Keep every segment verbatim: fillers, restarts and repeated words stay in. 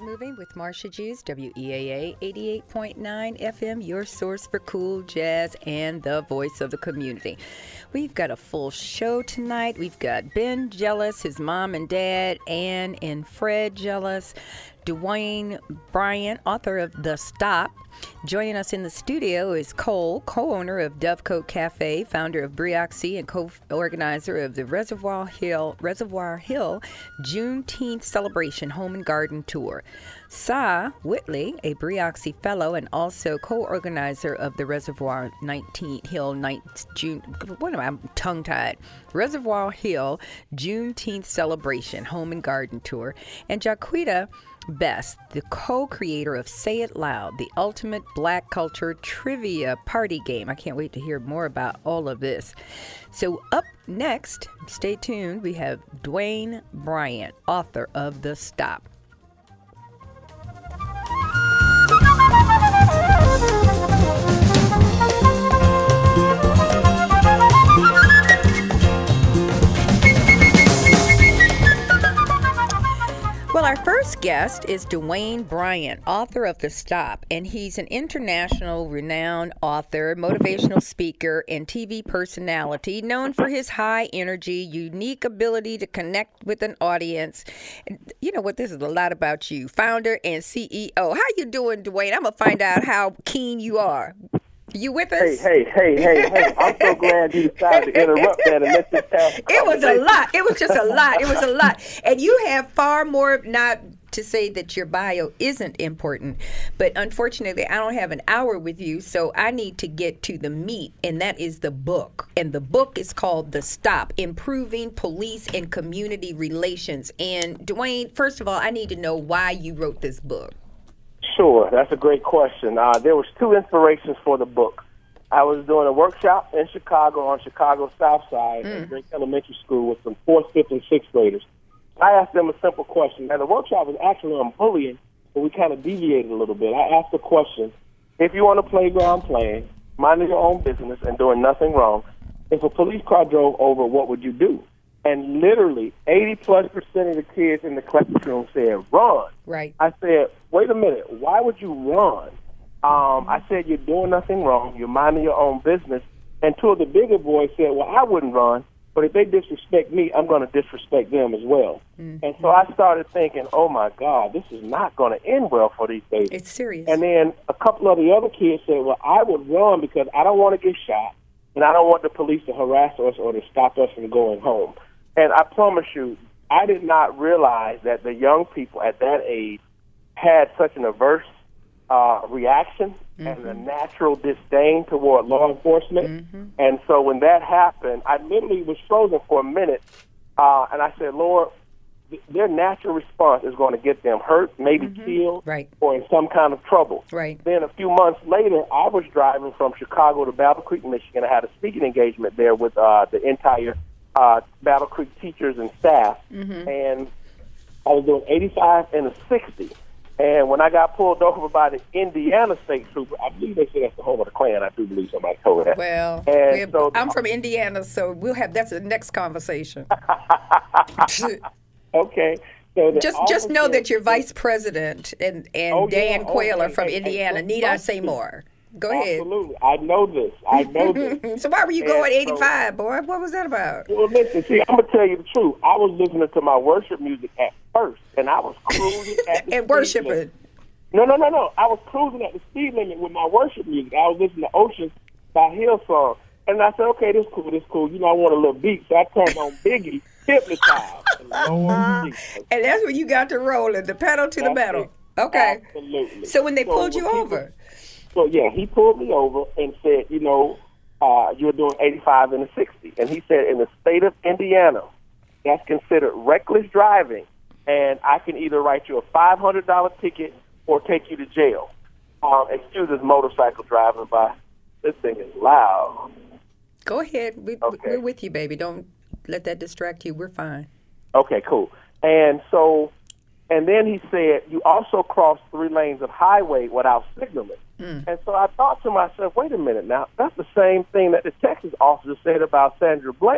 Moving with Marcia Jews, W E A A eighty-eight point nine F M, your source for cool jazz and the voice of the community. We've got a full show tonight. We've got Ben Jealous, his mom and dad, Ann and Fred Jealous, Dwayne Bryant, author of The Stop. Joining us in the studio is Cole, co-owner of Dovecote Cafe, founder of Brioxy, and co-organizer of the Reservoir Hill Reservoir Hill Juneteenth Celebration Home and Garden Tour. Sa Whitley, a Brioxy fellow and also co-organizer of the Reservoir nineteen Hill ninth June. What am I tongue-tied? Reservoir Hill Juneteenth Celebration Home and Garden Tour, and Jaquita Best, the co-creator of Say It Loud, the ultimate black culture trivia party game. I can't wait to hear more about all of this. So up next, stay tuned, we have Dwayne Bryant, author of The Stop. Well, our first guest is Dwayne Bryant, author of The Stop, and he's an international renowned author, motivational speaker, and T V personality known for his high energy, unique ability to connect with an audience. And you know what? This is a lot about you, founder and C E O. How you doing, Dwayne? I'm going to find out how keen you are. You with us? Hey, hey, hey, hey, hey. I'm so glad you decided to interrupt that and let this happen. It was a lot. It was just a lot. It was a lot. And you have far more, not to say that your bio isn't important, but unfortunately, I don't have an hour with you, so I need to get to the meat, and that is the book. And the book is called The Stop, Improving Police and Community Relations. And Dwayne, first of all, I need to know why you wrote this book. Sure, that's a great question. Uh, there was two inspirations for the book. I was doing a workshop in Chicago on Chicago's South Side mm. at Drake Elementary School with some fourth, fifth, and sixth graders. I asked them a simple question. Now, the workshop was actually on bullying, but we kind of deviated a little bit. I asked the question, if you're on the playground playing, minding your own business and doing nothing wrong, if a police car drove over, what would you do? And literally, eighty-plus percent of the kids in the classroom said, run. Right. I said, wait a minute, why would you run? Um, I said, you're doing nothing wrong. You're minding your own business. And two of the bigger boys said, well, I wouldn't run, but if they disrespect me, I'm going to disrespect them as well. Mm-hmm. And so I started thinking, oh, my God, this is not going to end well for these babies. It's serious. And then a couple of the other kids said, well, I would run because I don't want to get shot, and I don't want the police to harass us or to stop us from going home. And I promise you, I did not realize that the young people at that age had such an averse uh, reaction mm-hmm. and a natural disdain toward law enforcement. Mm-hmm. And so when that happened, I literally was frozen for a minute, uh, and I said, Lord, th- their natural response is going to get them hurt, maybe mm-hmm. killed, right. or in some kind of trouble. Right. Then a few months later, I was driving from Chicago to Battle Creek, Michigan. I had a speaking engagement there with uh, the entire Uh, Battle Creek teachers and staff, mm-hmm. and I was doing eighty-five and a sixty. And when I got pulled over by the Indiana State Trooper, I believe they say that's the home of the Klan. I do believe somebody told me that. Well, and so, I'm from Indiana, so we'll have that's the next conversation. Okay. So just just know that you're vice president and, and oh, Dan yeah. Quayle oh, are from hey, Indiana. hey, Need I say more? Go ahead. Absolutely. I know this. I know this. So why were you and going eighty-five, so, boy? What was that about? Well, listen, see, I'm going to tell you the truth. I was listening to my worship music at first, and I was cruising at the And worshiping. Limit. No, no, no, no. I was cruising at the speed limit with my worship music. I was listening to Ocean by Hillsong. And I said, okay, this cool, this cool. You know, I want a little beat, so I turned on Biggie, Hypnotized. And that's when you got to rolling, the pedal to the metal. Okay. Absolutely. So when they so pulled you people, over? So, yeah, he pulled me over and said, you know, uh, you're doing eighty-five and a sixty. And he said, in the state of Indiana, that's considered reckless driving, and I can either write you a five hundred dollars ticket or take you to jail. Um, excuse this motorcycle driving by. This thing is loud. Go ahead. We, okay. We're with you, baby. Don't let that distract you. We're fine. Okay, cool. And so, and then he said, you also crossed three lanes of highway without signaling. Mm. And so I thought to myself, wait a minute now, that's the same thing that the Texas officer said about Sandra Bland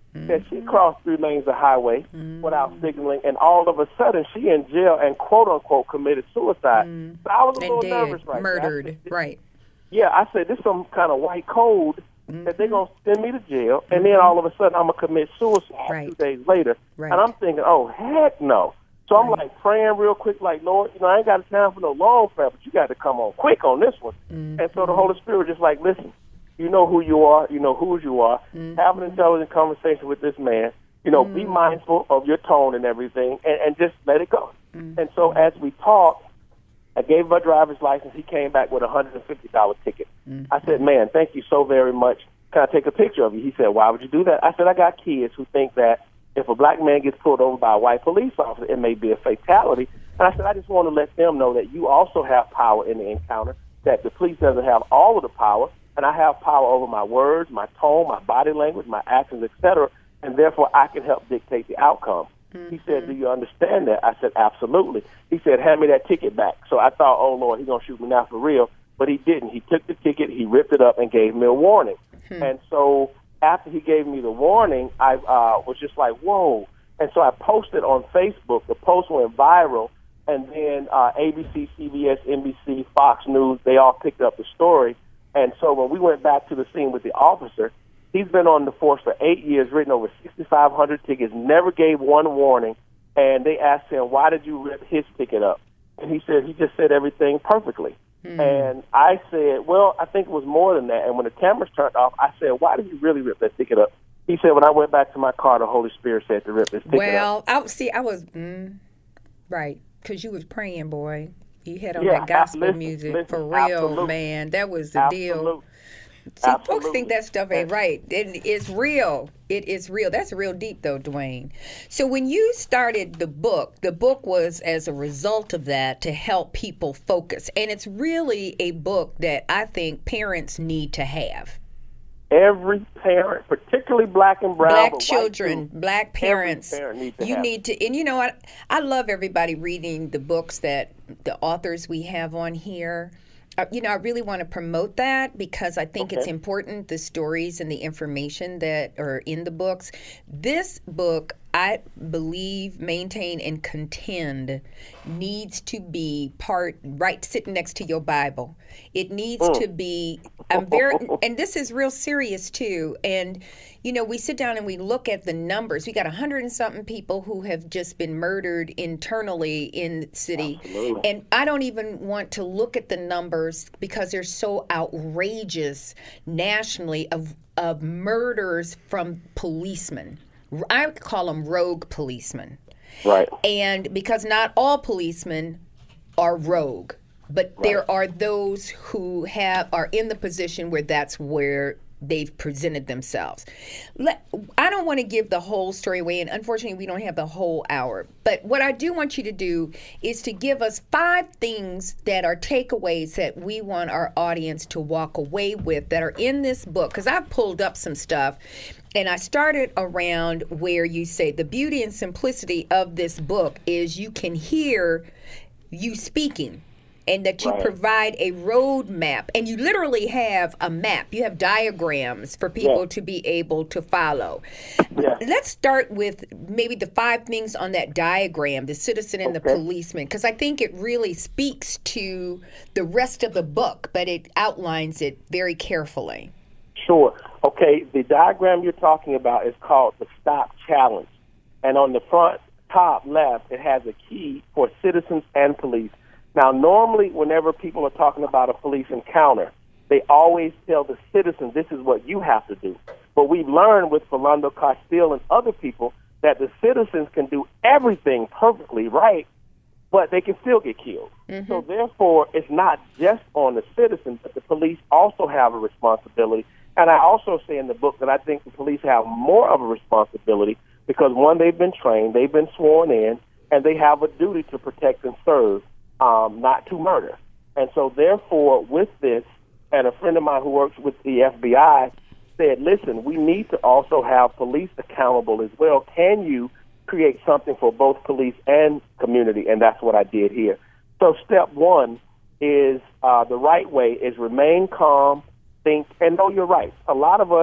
Mm-hmm. That she crossed three lanes of highway mm-hmm. without signaling, and all of a sudden she in jail and quote unquote committed suicide. Mm-hmm. So I was a and little dead, nervous, right? Murdered, said, right? Yeah, I said this is some kind of white code mm-hmm. that they're gonna send me to jail, and mm-hmm. then all of a sudden I'm gonna commit suicide right. two days later, right. and I'm thinking, oh heck no. So I'm right. like praying real quick, like, Lord, you know, I ain't got time for no long prayer, but you got to come on quick on this one. Mm-hmm. And so the Holy Spirit was just like, listen, you know who you are, you know whose you are. Mm-hmm. Have an intelligent conversation with this man. You know, mm-hmm. be mindful of your tone and everything, and, and just let it go. Mm-hmm. And so as we talked, I gave him a driver's license. He came back with a one hundred fifty dollars ticket. Mm-hmm. I said, man, thank you so very much. Can I take a picture of you? He said, why would you do that? I said, I got kids who think that if a black man gets pulled over by a white police officer, it may be a fatality. And I said, I just want to let them know that you also have power in the encounter, that the police doesn't have all of the power, and I have power over my words, my tone, my body language, my actions, et cetera, and therefore I can help dictate the outcome. Mm-hmm. He said, do you understand that? I said, absolutely. He said, hand me that ticket back. So I thought, oh, Lord, he's going to shoot me now for real. But he didn't. He took the ticket, he ripped it up, and gave me a warning. Mm-hmm. And so after he gave me the warning, I uh, was just like, whoa. And so I posted on Facebook. The post went viral, and then uh, A B C, C B S, N B C, Fox News, they all picked up the story. And so when we went back to the scene with the officer, he's been on the force for eight years, written over sixty-five hundred tickets, never gave one warning. And they asked him, why did you rip his ticket up? And he said, he just said everything perfectly. Hmm. And I said, well, I think it was more than that. And when the cameras turned off, I said, why did you really rip that ticket up? He said, when I went back to my car, the Holy Spirit said to rip this ticket well, up. Well, I see, I was, mm, right, because you was praying, boy. You had on yeah, that gospel listen, music listen, for real, absolutely. man. That was the absolutely. deal. See, Absolutely. folks think that stuff ain't right. It, it's real. It is real. That's real deep, though, Dwayne. So when you started the book, the book was as a result of that to help people focus. And it's really a book that I think parents need to have. Every parent, particularly black and brown, black but children, white too, black parents, parent need to you have need to, and you know what? I love everybody reading the books that the authors we have on here. Uh, you know, I really want to promote that because I think okay. it's important, the stories and the information that are in the books. This book, I believe, maintain, and contend needs to be part, right, sitting next to your Bible. It needs mm. to be, I'm very, and this is real serious too. And, you know, we sit down and we look at the numbers. We got a hundred and something people who have just been murdered internally in the city. Absolutely. And I don't even want to look at the numbers because they're so outrageous nationally of, of murders from policemen. I call them rogue policemen. Right. And because not all policemen are rogue, but right. there are those who have are in the position where that's where they've presented themselves. Let, I don't want to give the whole story away, and unfortunately we don't have the whole hour. But what I do want you to do is to give us five things that are takeaways that we want our audience to walk away with that are in this book. Because I've pulled up some stuff, and I started around where you say the beauty and simplicity of this book is you can hear you speaking. And that you right. provide a road map. And you literally have a map. You have diagrams for people yeah. to be able to follow. Yeah. Let's start with maybe the five things on that diagram, the citizen and okay. the policeman, because I think it really speaks to the rest of the book, but it outlines it very carefully. Sure. Okay, the diagram you're talking about is called the STOP Challenge. And on the front top left, it has a key for citizens and police. Now, normally, whenever people are talking about a police encounter, they always tell the citizen, this is what you have to do. But we've learned with Philando Castile and other people that the citizens can do everything perfectly right, but they can still get killed. Mm-hmm. So, therefore, it's not just on the citizen, but the police also have a responsibility. And I also say in the book that I think the police have more of a responsibility because, one, they've been trained, they've been sworn in, and they have a duty to protect and serve. Um, not to murder. And so, therefore, with this, and a friend of mine who works with the F B I said, listen, we need to also have police accountable as well. Can you create something for both police and community? And that's what I did here. So step one is uh, the right way is remain calm, think, and know your rights. A lot of us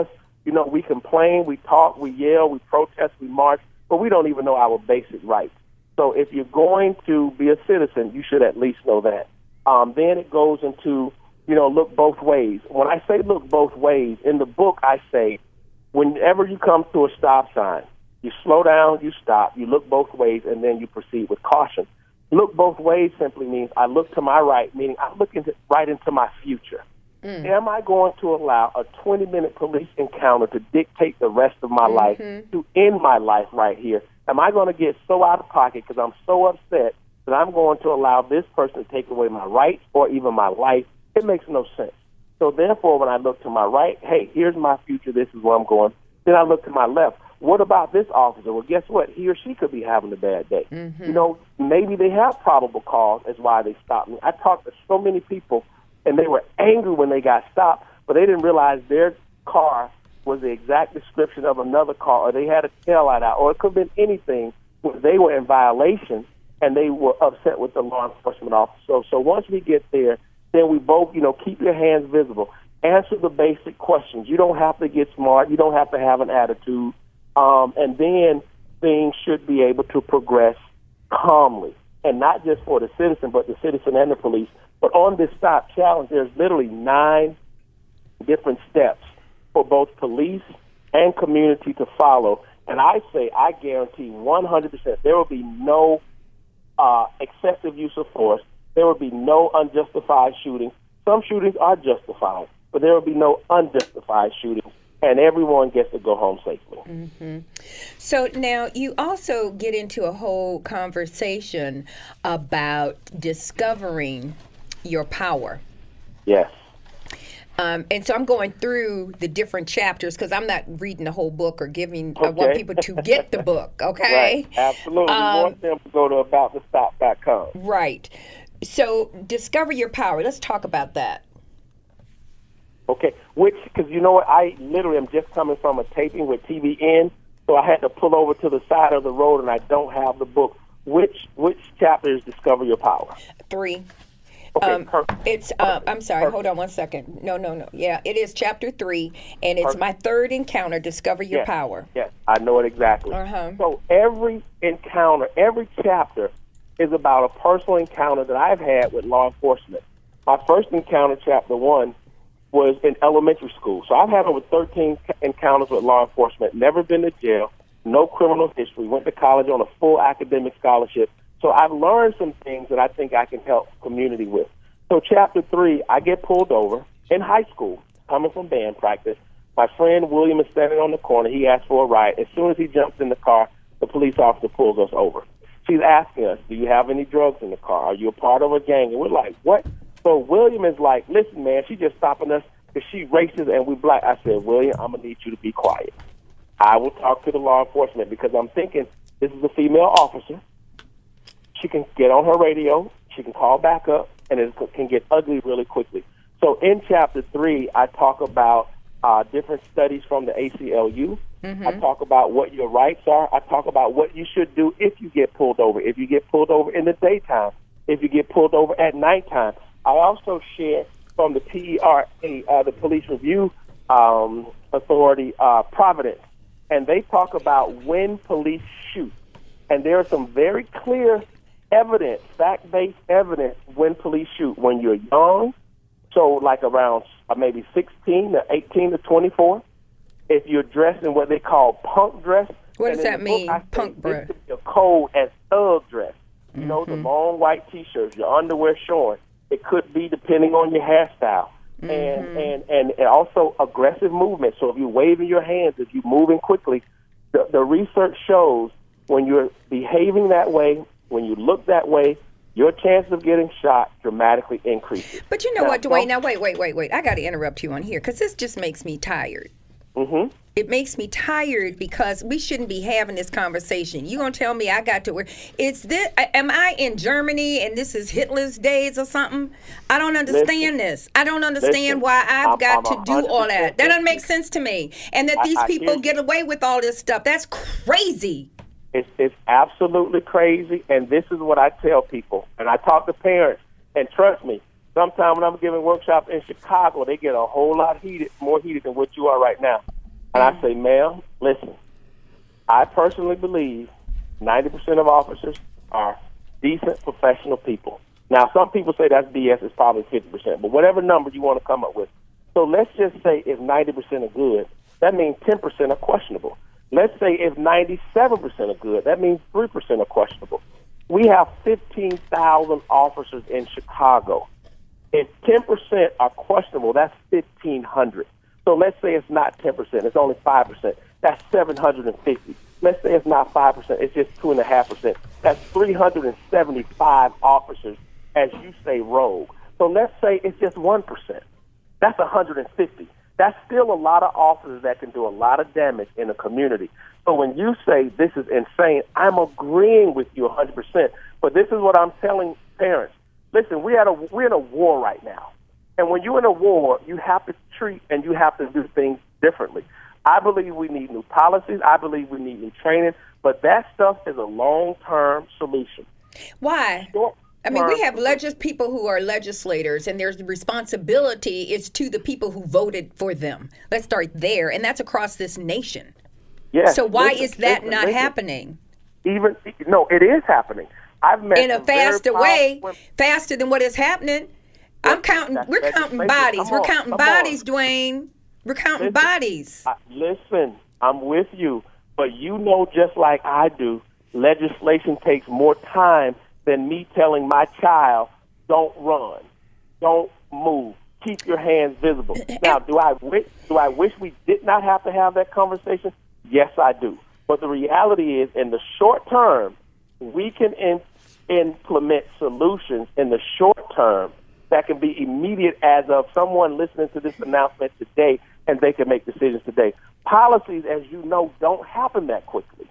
You know, we complain, we talk, we yell, we protest, we march, but we don't even know our basic rights. So if you're going to be a citizen, you should at least know that. Um, then it goes into, you know, look both ways. When I say look both ways, in the book I say, whenever you come to a stop sign, you slow down, you stop, you look both ways, and then you proceed with caution. Look both ways simply means I look to my right, meaning I look into, right into my future. Mm. Am I going to allow a twenty-minute police encounter to dictate the rest of my mm-hmm. life, to end my life right here? Am I going to get so out of pocket because I'm so upset that I'm going to allow this person to take away my rights or even my life? It makes no sense. So therefore, when I look to my right, hey, here's my future, this is where I'm going. Then I look to my left. What about this officer? Well, guess what? He or she could be having a bad day. Mm-hmm. You know, maybe they have probable cause as why they stopped me. I talked to so many people, and they were angry when they got stopped, but they didn't realize their car was the exact description of another car, or they had a taillight out, or it could have been anything where they were in violation, and they were upset with the law enforcement officer. So, so once we get there, then we both, you know, keep your hands visible. Answer the basic questions. You don't have to get smart. You don't have to have an attitude. Um, and then things should be able to progress calmly, and not just for the citizen, but the citizen and the police. But on this stop challenge, there's literally nine different steps for both police and community to follow. And I say, I guarantee one hundred percent there will be no uh, excessive use of force. There will be no unjustified shootings. Some shootings are justified, but there will be no unjustified shootings. And everyone gets to go home safely. Mm-hmm. So now you also get into a whole conversation about discovering your power. Yes. Um, and so I'm going through the different chapters because I'm not reading the whole book or giving. Okay. I want people to get the book. Okay. Right. Absolutely. Um, we want them to go to about the stop dot com. Right. So discover your power. Let's talk about that. Okay, which, because you know what, I literally am just coming from a taping with T V N, so I had to pull over to the side of the road, and I don't have the book. Which which chapter is Discover Your Power? Three. Okay, um, perfect. It's, uh, I'm sorry, perfect. Hold on one second. No, no, no. Yeah, it is chapter three, and it's perfect. My third encounter, Discover Your yes. Power. Yes, I know it exactly. Uh-huh. So every encounter, every chapter is about a personal encounter that I've had with law enforcement. My first encounter, chapter one, was in elementary school. So I've had over thirteen encounters with law enforcement, never been to jail, no criminal history, went to college on a full academic scholarship. So I've learned some things that I think I can help community with. So chapter three, I get pulled over in high school, coming from band practice. My friend William is standing on the corner. He asks for a ride. As soon as he jumps in the car, the police officer pulls us over. She's asking us, do you have any drugs in the car? Are you a part of a gang? And we're like, what? So William is like, listen, man, she's just stopping us because she racist and we black. I said, William, I'm going to need you to be quiet. I will talk to the law enforcement because I'm thinking this is a female officer. She can get on her radio. She can call back up, and it can get ugly really quickly. So in chapter three, I talk about uh, different studies from the A C L U. Mm-hmm. I talk about what your rights are. I talk about what you should do if you get pulled over, if you get pulled over in the daytime, if you get pulled over at nighttime. I also share from the P E R A, uh, the Police Review um, Authority, uh, Providence, and they talk about when police shoot. And there is some very clear evidence, fact-based evidence when police shoot. When you're young, so like around uh, maybe sixteen to eighteen to twenty-four, if you're dressed in what they call punk dress. What does that mean, punk dress? Your code as thug dress. You mm-hmm. know, the long white T-shirts, your underwear showing. It could be depending on your hairstyle. Mm-hmm. And, and, and, and also aggressive movement. So if you're waving your hands, if you're moving quickly, the, the research shows when you're behaving that way, when you look that way, your chance of getting shot dramatically increases. But you know now, what, Dwayne? Now, wait, wait, wait, wait. I got to interrupt you on here because this just makes me tired. Mm-hmm. It makes me tired because we shouldn't be having this conversation. You gonna tell me I got to wear? It's this? Am I in Germany and this is Hitler's days or something? I don't understand listen, this. I don't understand listen, why I've I'm, got I'm to do all that. That doesn't make sense to me. And that these I, I people get away with all this stuff. That's crazy. It's, it's absolutely crazy. And this is what I tell people. And I talk to parents. And trust me, sometimes when I'm giving workshops in Chicago, they get a whole lot heated, more heated than what you are right now. And I say, ma'am, listen, I personally believe ninety percent of officers are decent, professional people. Now, some people say that's B S, it's probably fifty percent, but whatever number you want to come up with. So let's just say if ninety percent are good, that means ten percent are questionable. Let's say if ninety-seven percent are good, that means three percent are questionable. We have fifteen thousand officers in Chicago. If ten percent are questionable, that's fifteen hundred. So let's say it's not ten percent, it's only five percent. That's seven hundred fifty. Let's say it's not five percent, it's just two point five percent. That's three hundred seventy-five officers, as you say, rogue. So let's say it's just one percent. That's one hundred fifty. That's still a lot of officers that can do a lot of damage in a community. So when you say this is insane, I'm agreeing with you one hundred percent. But this is what I'm telling parents. Listen, we're, at a, we're in a war right now. And when you're in a war, you have to treat and you have to do things differently. I believe we need new policies. I believe we need new training. But that stuff is a long-term solution. Why? Short- I mean, we have legis- people who are legislators, and there's the responsibility is to the people who voted for them. Let's start there, and that's across this nation. Yes. So why listen, is that listen, not listen. happening? Even no, it is happening. I've met in a faster way, women. faster than what is happening. I'm counting. That's, we're that's counting on, bodies. We're counting bodies, on. Dwayne. We're counting listen, bodies. I, listen, I'm with you, but you know, just like I do, legislation takes more time than me telling my child, don't run, don't move, keep your hands visible. Now, do I wish, do I wish we did not have to have that conversation? Yes, I do. But the reality is, in the short term, we can in, implement solutions in the short term that can be immediate as of someone listening to this announcement today, and they can make decisions today. Policies, as you know, don't happen that quickly.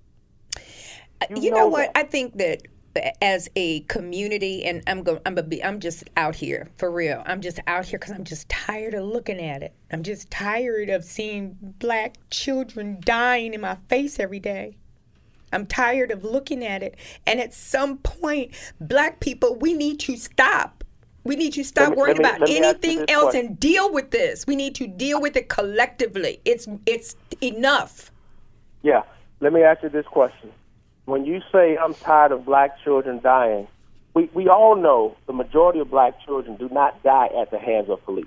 You, you know, know what? I think that as a community, and I'm going, I'm gonna be, I'm just out here for real. I'm just out here because I'm just tired of looking at it. I'm just tired of seeing black children dying in my face every day. I'm tired of looking at it. And at some point, black people, we need to stop. We need to stop me, worrying me, about anything else question. and deal with this. We need to deal with it collectively. It's it's enough. Yeah. Let me ask you this question. When you say I'm tired of black children dying, we, we all know the majority of black children do not die at the hands of police.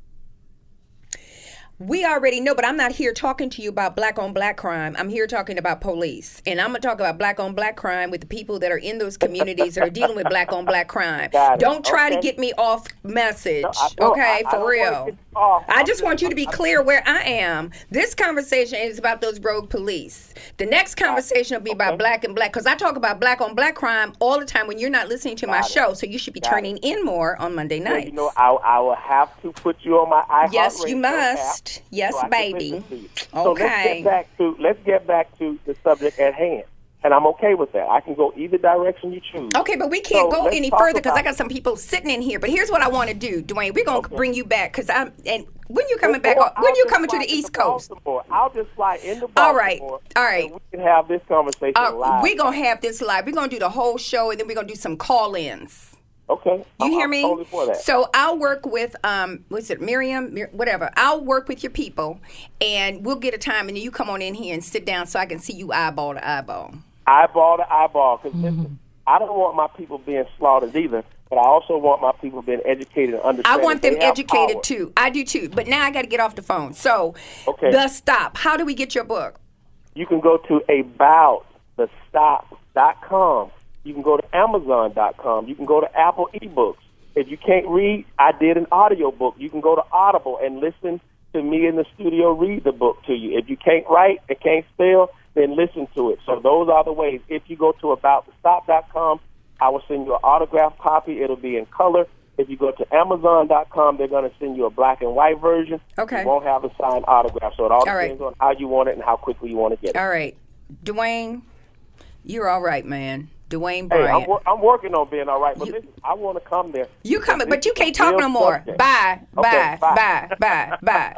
We already know, but I'm not here talking to you about black on black crime. I'm here talking about police. And I'm going to talk about black on black crime with the people that are in those communities that are dealing with black on black crime. Don't try okay. to get me off message, no, I, no, okay, I, for I real. I just want you to be clear where I am. This conversation is about those rogue police. The next conversation will be about okay. black and black, because I talk about black on black crime all the time when you're not listening to my Got show, it. so you should be Got turning it. in more on Monday nights. Well, you know, I, I will have to put you on my iHeartRadio Yes, you must. App, yes, so baby. So okay. let's get back to let's get back to the subject at hand, and I'm okay with that. I can go either direction you choose. Okay, but we can't so go any further because about, I got some people sitting in here. But here's what I want to do, Dwayne. We're gonna okay. bring you back because I'm. And when you coming back? When I'll you coming to the East Coast? Baltimore. I'll just fly into Baltimore. All right, all right. We can have this conversation uh, live. We're gonna have this live. We're gonna do the whole show, and then we're gonna do some call-ins. Okay. You I'm, hear I'm me? Totally for that. So I'll work with, um, what's it, Miriam, Mir- whatever. I'll work with your people, and we'll get a time, and then you come on in here and sit down so I can see you eyeball to eyeball. Eyeball to eyeball. Because mm-hmm. listen, I don't want my people being slaughtered either, but I also want my people being educated and understanding. I want them educated power. too. I do too. But now I got to get off the phone. So, okay. The Stop. How do we get your book? You can go to about the stop dot com. You can go to amazon dot com. You can go to Apple eBooks. If you can't read, I did an audio book. You can go to Audible and listen to me in the studio read the book to you. If you can't write and can't spell, then listen to it. So those are the ways. If you go to about the stop dot com, I will send you an autographed copy. It'll be in color. If you go to amazon dot com, they're going to send you a black and white version. Okay. You won't have a signed autograph. So it all, all depends right. on how you want it and how quickly you want to get it. All right. Dwayne, you're all right, man. Dwayne Hey, Bryant. I'm, wor- I'm working on being all right, but you, listen, I want to come there. You coming, but you can't talk no more. Bye, okay, bye, bye, bye, bye.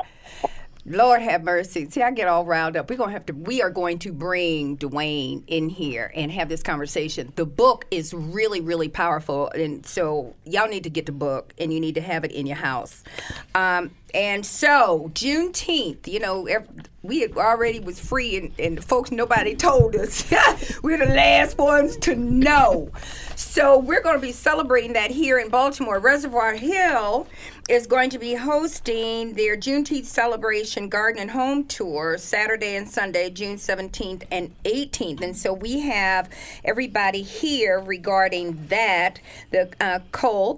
Lord have mercy. See, I get all riled up. We're gonna have to. We are going to bring Dwayne in here and have this conversation. The book is really, really powerful, and so y'all need to get the book, and you need to have it in your house. Um, And so, Juneteenth, you know, we had already was free, and, and folks, nobody told us. We're the last ones to know. So we're going to be celebrating that here in Baltimore. Reservoir Hill is going to be hosting their Juneteenth celebration garden and home tour Saturday and Sunday, June seventeenth and eighteenth. And so we have everybody here regarding that. The uh, Cole,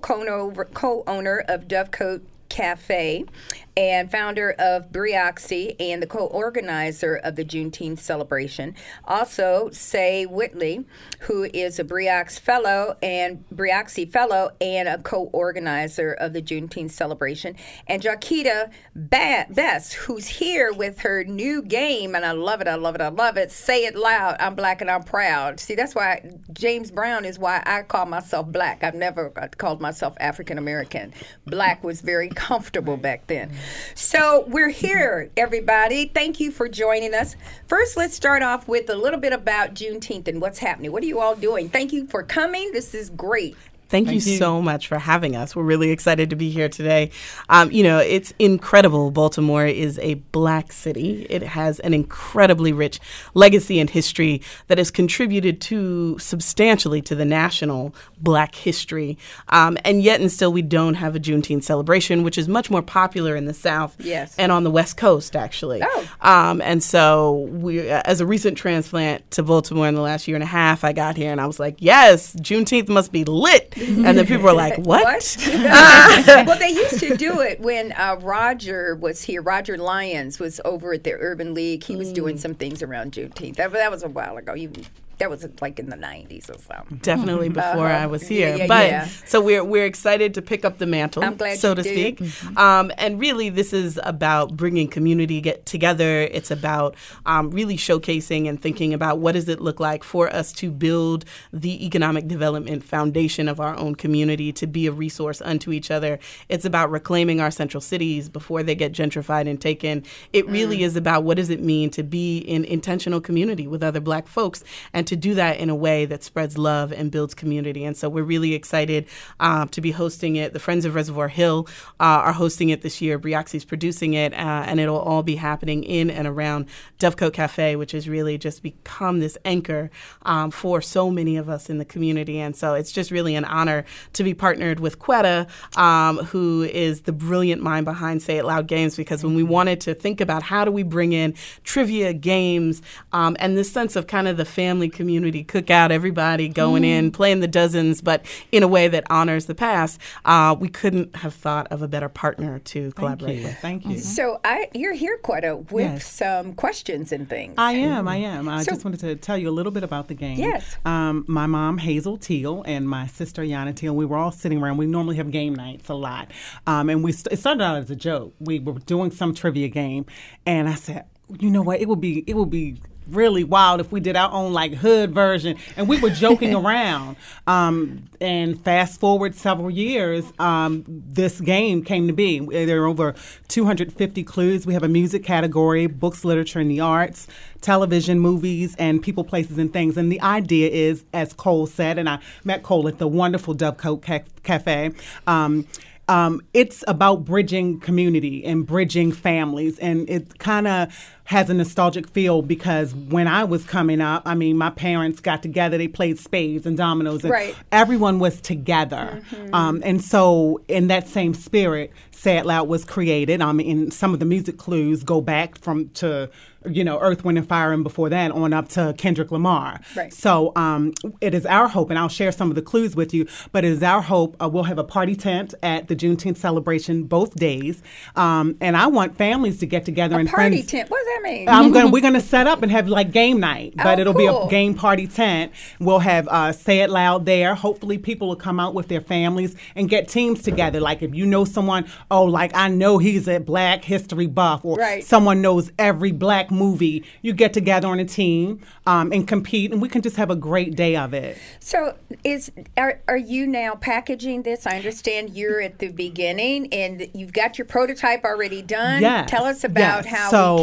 co-owner of Dovecote Cafe and founder of Brioxy and the co-organizer of the Juneteenth celebration. Also, Say Whitley, who is a Briox fellow and Brioxy fellow and a co-organizer of the Juneteenth celebration. And Jaquita ba- Best, who's here with her new game, and I love it, I love it, I love it. Say it loud, I'm black and I'm proud. See, that's why James Brown is why I call myself black. I've never called myself African American. Black was very comfortable back then. So we're here, everybody. Thank you for joining us. First, let's start off with a little bit about Juneteenth and what's happening. What are you all doing? Thank you for coming. This is great. Thank, Thank you, you so much for having us. We're really excited to be here today. Um, you know, it's incredible. Baltimore is a black city. It has an incredibly rich legacy and history that has contributed to substantially to the national black history. Um, and yet and still we don't have a Juneteenth celebration, which is much more popular in the South yes. and on the West Coast, actually. Oh. Um, and so we, uh, as a recent transplant to Baltimore in the last year and a half, I got here and I was like, yes, Juneteenth must be lit. And then people were like, what? what? Well, they used to do it when uh, Roger was here. Roger Lyons was over at the Urban League. He was mm. doing some things around Juneteenth. That, that was a while ago. You, that was like in the nineties or something. Definitely before uh-huh. I was here. Yeah, yeah, but yeah. So we're we're excited to pick up the mantle, I'm glad so you to did. speak. Mm-hmm. Um, and really, this is about bringing community get together. It's about um, really showcasing and thinking about what does it look like for us to build the economic development foundation of our own community, to be a resource unto each other. It's about reclaiming our central cities before they get gentrified and taken. It really mm. is about what does it mean to be in intentional community with other black folks, and to do that in a way that spreads love and builds community. And so we're really excited uh, to be hosting it. The Friends of Reservoir Hill uh, are hosting it this year. Brioxy's producing it, uh, and it'll all be happening in and around Dovecote Cafe, which has really just become this anchor um, for so many of us in the community. And so it's just really an honor to be partnered with Quetta, um, who is the brilliant mind behind Say It Loud Games, because when we wanted to think about how do we bring in trivia, games, um, and this sense of kind of the family community cookout, everybody going mm. in, playing the dozens, but in a way that honors the past, uh, we couldn't have thought of a better partner to collaborate Thank you. with. Thank you. So I, you're here, Quetta, with yes. some questions and things. I am, I am. I so, just wanted to tell you a little bit about the game. Yes. Um, my mom, Hazel Teal, and my sister, Yana Teal, we were all sitting around. We normally have game nights a lot. Um, and we st- it started out as a joke. We were doing some trivia game, and I said, you know what, it would be, it would be really wild if we did our own like hood version, and we were joking around. Um, and fast forward several years, um, this game came to be. There are over two hundred fifty clues. We have a music category, books, literature, and the arts, television, movies, and people, places, and things. And the idea is, as Cole said, and I met Cole at the wonderful Dovecote Ca- Cafe. Um, Um, it's about bridging community and bridging families, and it kind of has a nostalgic feel because when I was coming up, I mean, my parents got together, they played spades and dominoes, and right. everyone was together. Mm-hmm. Um, and so in that same spirit, Say It Loud was created. Um, and some of the music clues go back from to, you know, Earth, Wind, and Fire, and before that on up to Kendrick Lamar. Right. So um, it is our hope, and I'll share some of the clues with you, but it is our hope uh, we'll have a party tent at the Juneteenth celebration both days. Um, and I want families to get together. A and party friends. tent? What does that mean? I'm gonna, we're going to set up and have like game night, but oh, it'll cool. be a game party tent. We'll have uh, Say It Loud there. Hopefully people will come out with their families and get teams together. Like if you know someone, oh, like I know he's a Black history buff, or right. someone knows every Black movie, you get together on a team um, and compete, and we can just have a great day of it. So is are, are you now packaging this? I understand you're at the beginning and you've got your prototype already done. Yes. Tell us about yes. how so, we can get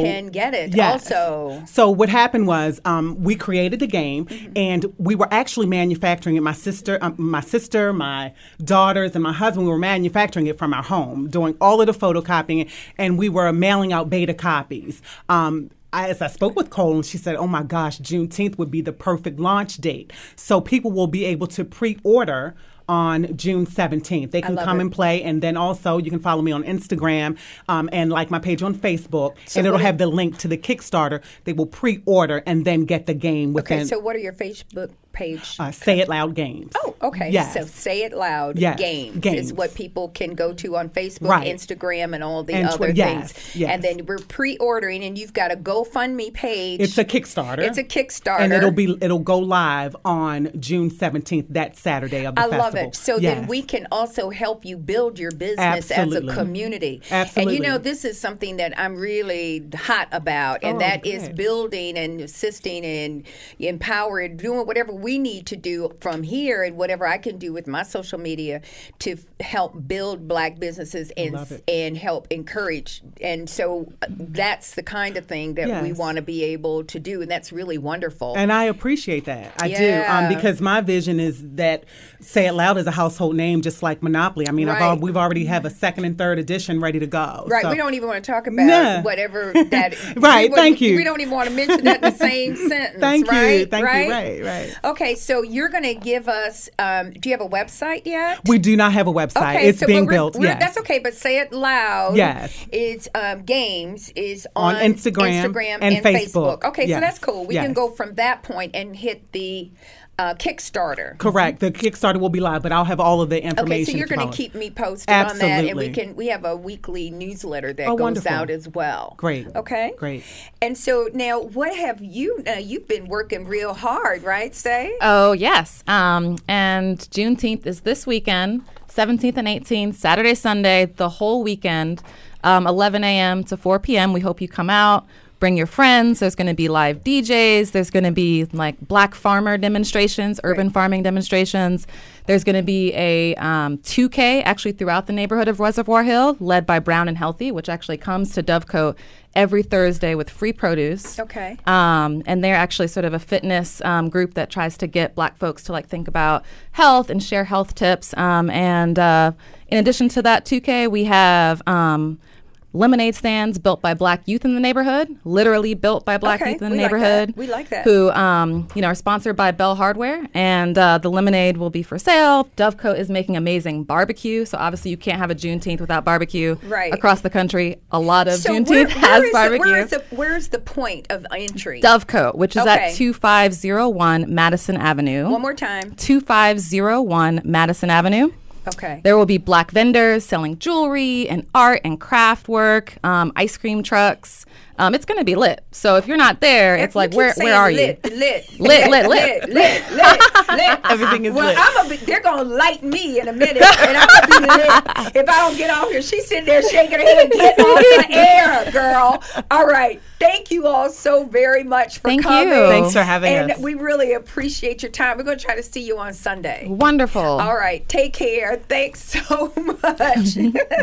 at it Yes. also. So what happened was um, we created the game, Mm-hmm. and we were actually manufacturing it. My sister, um, my sister, my daughters, and my husband, we were manufacturing it from our home, doing all of the photocopying, and we were mailing out beta copies. Um, I, as I spoke with Cole, and she said, oh my gosh, Juneteenth would be the perfect launch date. So people will be able to pre-order on June seventeenth. They can love come it. and play, and then also you can follow me on Instagram um, and like my page on Facebook, So and it'll what- have the link to the Kickstarter. They will pre-order and then get the game within. Okay, so what are your Facebook page? uh, Say It Loud Games. Oh, okay. Yes. So Say It Loud Yes, Games, games. is what people can go to on Facebook, Right. Instagram, and all the And other Twi- yes, things. yes. And then we're pre-ordering, and you've got a GoFundMe page. It's a Kickstarter. It's a Kickstarter. and it'll be it'll go live on June seventeenth, that Saturday of the I festival. love it. So Yes. then we can also help you build your business as a Absolutely. community. Absolutely. And you know, this is something that I'm really hot about, and Oh, that is good. building and assisting and empowering, doing whatever we need to do from here and whatever I can do with my social media to f- help build black businesses and Love it. and help encourage. And so uh, that's the kind of thing that we Yes. want to be able to do, and that's really wonderful. And I appreciate that. I Yeah. do. Um, because my vision is that Say It Loud is a household name, just like Monopoly. I mean, I've Right. al- we've already have a second and third edition ready to go. Right, So- we don't even want to talk about Nah. whatever that. Right, we, thank we, you. We don't even want to mention that in the same sentence. Thank you, right? thank you, right? right, right. Okay, so you're going to give us. Um, do you have a website yet? We do not have a website. Okay, it's so being we're- built. we're- Yes. That's okay, but say it loud. Yes. It's um, games is on, On Instagram Instagram and and, Facebook. Okay, so Yes. that's cool. We can Yes. go from that point and hit the uh, Kickstarter. Correct. The Kickstarter will be live, but I'll have all of the information. Okay, so you're to going follow. to keep me posted on that, and we Absolutely. can we have a weekly newsletter that Oh, goes wonderful. out as well. Great. Okay. Great. And so now, what have you? Uh, you've been working real hard, right? Say. Oh, yes. Um, and Juneteenth is this weekend, seventeenth and eighteenth, Saturday, Sunday, the whole weekend, um, eleven a.m. to four p.m. We hope you come out. Bring your friends. There's going to be live D Js. There's going to be like black farmer demonstrations, urban farming demonstrations. There's going to be a um, two K actually throughout the neighborhood of Reservoir Hill, led by Brown and Healthy, which actually comes to Dovecote every Thursday with free produce. Okay. Um, and they're actually sort of a fitness um, group that tries to get black folks to like think about health and share health tips. Um, and uh, in addition to that two K, we have um, lemonade stands built by black youth in the neighborhood, literally built by black Okay, youth in the we like that. neighborhood. We like that. Who, um, you know, are sponsored by Bell Hardware, and uh, the lemonade will be for sale. Dovecote is making amazing barbecue, so obviously you can't have a Juneteenth without barbecue. Right. Across the country, a lot of So Juneteenth where, has where is barbecue. The, where, is the, where is the point of entry? Dovecote, which is Okay. at two five zero one Madison Avenue. One more time. two five zero one Madison Avenue. Okay. There will be black vendors selling jewelry and art and craft work, um, ice cream trucks. Um, it's going to be lit. So if you're not there, it's You like, keep where saying where are lit, you? Lit, Lit, lit, lit. lit, lit, lit, lit. Everything is well, lit. I'm gonna be, they're gonna light me in a minute, and I'm gonna be lit if I don't get off here. She's sitting there shaking her head. Get off the air, girl. All right. Thank you all so very much for Thank you. coming. Thanks for having and us. we really appreciate your time. We're gonna try to see you on Sunday. Wonderful. All right, take care. Thanks so much.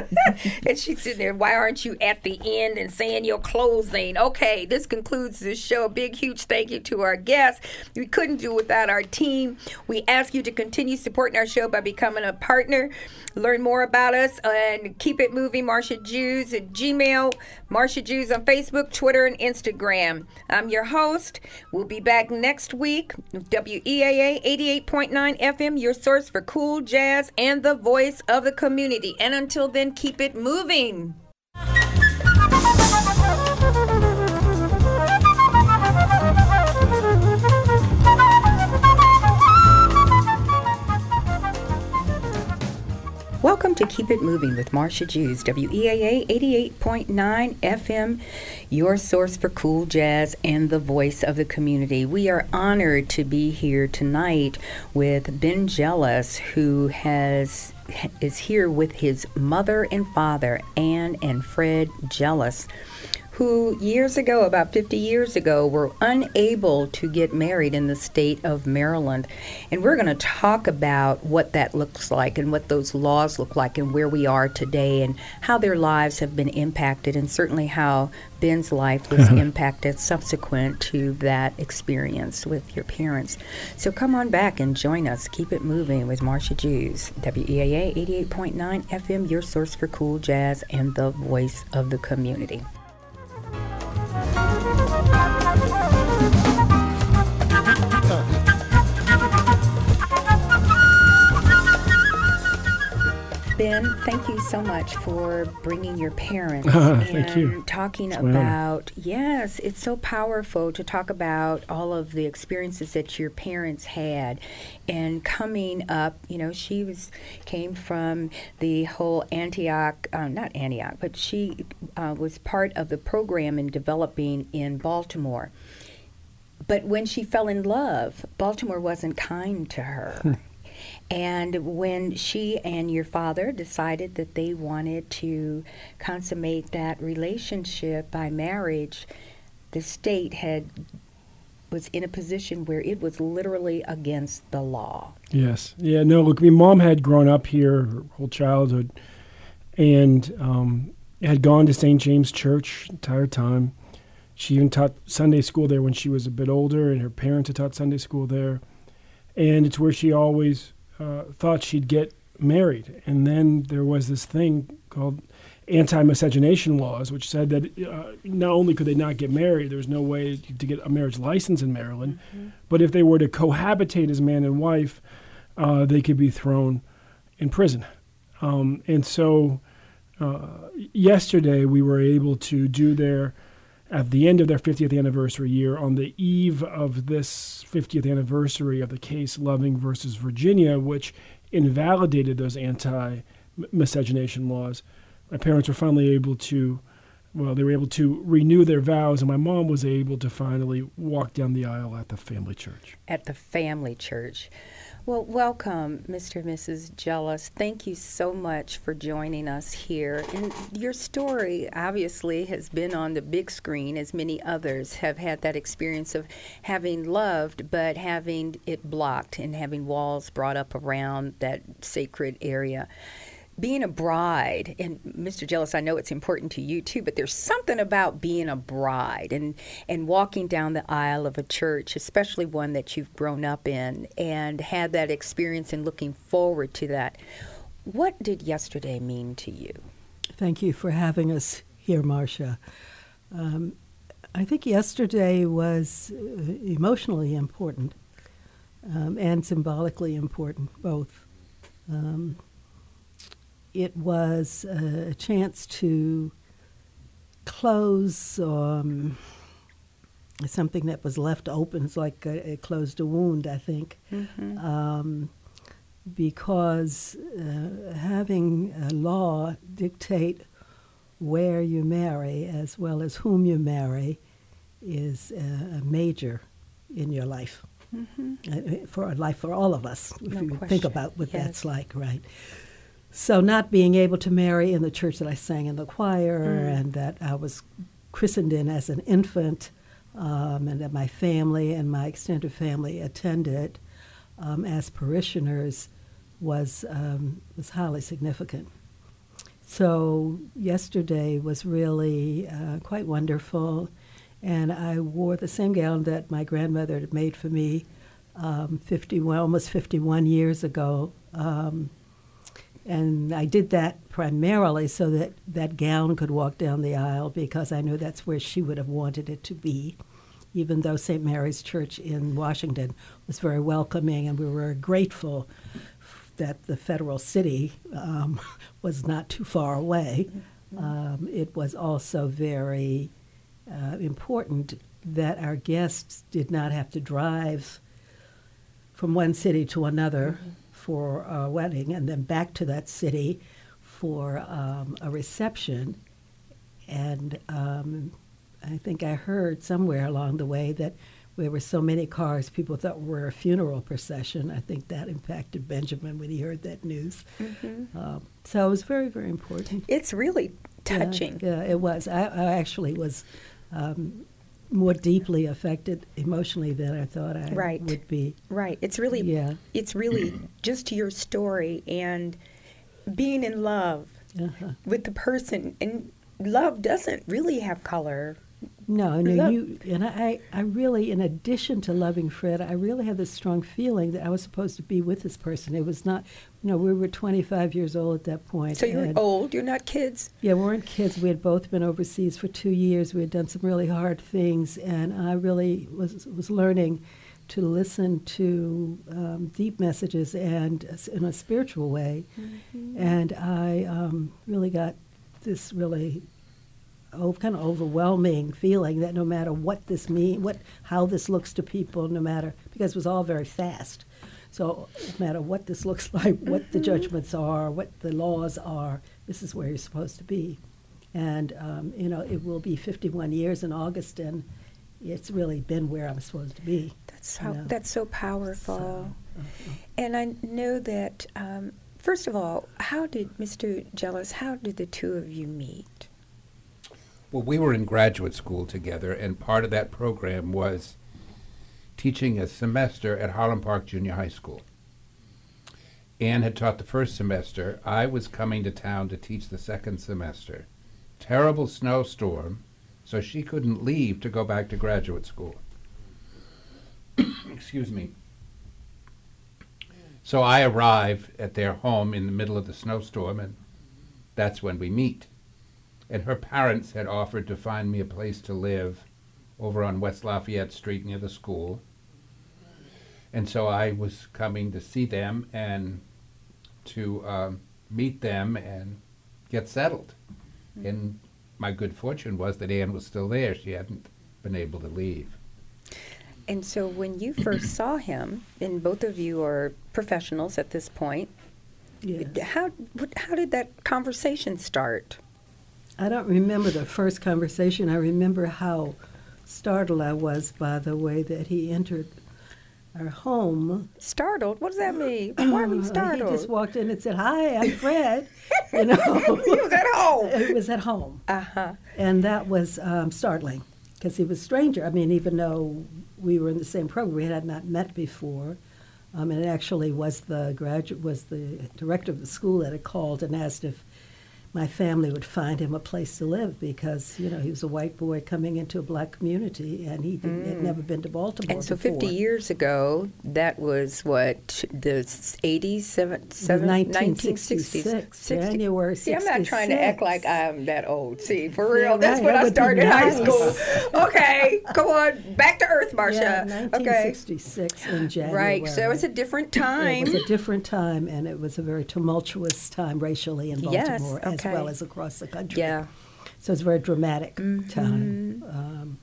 And she's sitting there, why aren't you at the end and saying your closing? Okay, this concludes this show. A big, huge thank you to our guests. We couldn't do it without our team. We ask you to continue supporting our show by becoming a partner. Learn more about us and keep it moving. Marsha Jews at Gmail, Marsha Jews on Facebook, Twitter, and Instagram. I'm your host. We'll be back next week. W E A A eighty-eight point nine F M, your source for cool jazz and the voice of the community. And until then, keep it moving. Welcome to Keep It Moving with Marsha Jews, W E A A eighty-eight point nine F M, your source for cool jazz and the voice of the community. We are honored to be here tonight with Ben Jealous, who has is here with his mother and father, Ann and Fred Jealous, who years ago, about fifty years ago, were unable to get married in the state of Maryland. And we're going to talk about what that looks like and what those laws look like and where we are today and how their lives have been impacted, and certainly how Ben's life was impacted subsequent to that experience with your parents. So come on back and join us. Keep it moving with Marcia Jews, W E A A eighty-eight point nine F M, your source for cool jazz and the voice of the community. Ben, thank you so much for bringing your parents Thank and you. talking It's my honor. about, yes, it's so powerful to talk about all of the experiences that your parents had and coming up. You know, she was came from the whole Antioch, uh, not Antioch, but she uh, was part of the program in developing in Baltimore. But when she fell in love, Baltimore wasn't kind to her. And when she and your father decided that they wanted to consummate that relationship by marriage, the state had was in a position where it was literally against the law. Yes. Yeah, no, look, my mom had grown up here her whole childhood and um, had gone to Saint James Church the entire time. She even taught Sunday school there when she was a bit older, and her parents had taught Sunday school there. And it's where she always uh, thought she'd get married. And then there was this thing called anti-miscegenation laws, which said that uh, not only could they not get married, there was no way to get a marriage license in Maryland, mm-hmm. but if they were to cohabitate as man and wife, uh, they could be thrown in prison. Um, and so uh, yesterday we were able to do their at the end of their fiftieth anniversary year, on the eve of this fiftieth anniversary of the case Loving versus Virginia, which invalidated those anti-miscegenation laws, my parents were finally able to, well, they were able to renew their vows, and my mom was able to finally walk down the aisle at the family church. At the family church. Well, welcome, Mister and Missus Jealous. Thank you so much for joining us here. And your story obviously has been on the big screen, as many others have had that experience of having loved, but having it blocked and having walls brought up around that sacred area. Being a bride, and Mister Jealous, I know it's important to you too, but there's something about being a bride and, and walking down the aisle of a church, especially one that you've grown up in and had that experience and looking forward to that. What did yesterday mean to you? Thank you for having us here, Marcia. Um, I think yesterday was uh, emotionally important um, and symbolically important, both. Um, It was a chance to close um, something that was left open. It's like a, it closed a wound, I think, mm-hmm. um, because uh, having a law dictate where you marry as well as whom you marry is a, a major in your life, mm-hmm. uh, for a life for all of us, if no you question. think about what yes. that's like, right? So not being able to marry in the church that I sang in the choir mm. and that I was christened in as an infant um, and that my family and my extended family attended um, as parishioners was um, was highly significant. So yesterday was really uh, quite wonderful, and I wore the same gown that my grandmother had made for me um, fifty, well, almost fifty-one years ago. Um, And I did that primarily so that that gown could walk down the aisle, because I knew that's where she would have wanted it to be, even though Saint Mary's Church in Washington was very welcoming, and we were grateful that the federal city um, was not too far away. Mm-hmm. Um, it was also very uh, important that our guests did not have to drive from one city to another mm-hmm. for a wedding and then back to that city for um, a reception. And um, I think I heard somewhere along the way that there were so many cars, people thought we were a funeral procession. I think that impacted Benjamin when he heard that news. Mm-hmm. Um, so it was very, very important. It's really touching. Yeah, yeah, it was. I, I actually was um, more deeply affected emotionally than I thought I Right. would be. Right. It's really, Yeah. it's really just your story and being in love Uh-huh. with the person. And love doesn't really have color. No, no, Love- you and I. I really, in addition to loving Fred, I really had this strong feeling that I was supposed to be with this person. It was not, you know, we were twenty-five years old at that point. So you're and- old. You're not kids. Yeah, we weren't kids. We had both been overseas for two years. We had done some really hard things, and I really was was learning to listen to um, deep messages and uh, in a spiritual way. Mm-hmm. And I um, really got this really oh, kind of overwhelming feeling that no matter what this mean, what how this looks to people, no matter because it was all very fast. So no matter what this looks like, what the judgments are, what the laws are, this is where you're supposed to be. And um, you know, it will be fifty-one years in August, and it's really been where I'm supposed to be. That's how. you know. That's so powerful. So, uh-uh. And I know that. Um, first of all, how did Mister Jealous? How did the two of you meet? Well, we were in graduate school together, and part of that program was teaching a semester at Harlem Park Junior High School. Ann had taught the first semester. I was coming to town to teach the second semester. Terrible snowstorm, so she couldn't leave to go back to graduate school. Excuse me. So I arrive at their home in the middle of the snowstorm, and that's when we meet. And her parents had offered to find me a place to live over on West Lafayette Street near the school. And so I was coming to see them and to um, meet them and get settled. Mm-hmm. And my good fortune was that Ann was still there. She hadn't been able to leave. And so when you first saw him, and both of you are professionals at this point, Yes. how what, how did that conversation start? I don't remember the first conversation. I remember how startled I was by the way that he entered our home. Startled? What does that mean? Why were you startled? He just walked in and said, "Hi, I'm Fred." You know, He was at home. It was at home, Uh huh. and that was um, startling because he was a stranger. I mean, even though we were in the same program, we had not met before. Um, and it actually was the graduate, was the director of the school that had called and asked if my family would find him a place to live because, you know, he was a white boy coming into a black community and he didn't, had never been to Baltimore And so before. fifty years ago, that was what, the eighties, seven, seven, nineteen sixty-six, January See, I'm not trying to act like sixty-six. I'm that old. See, for Yeah, real, that's right, when that I would be started high nice. school. Okay, come on, back to earth, Marcia. Yeah, nineteen Okay. sixty-six in January. Right, so it's a different It time. was a different time, and it was a very tumultuous time racially in Yes, Baltimore as okay. well as across the country. Yeah. So it's a very dramatic Mm-hmm. time. Um,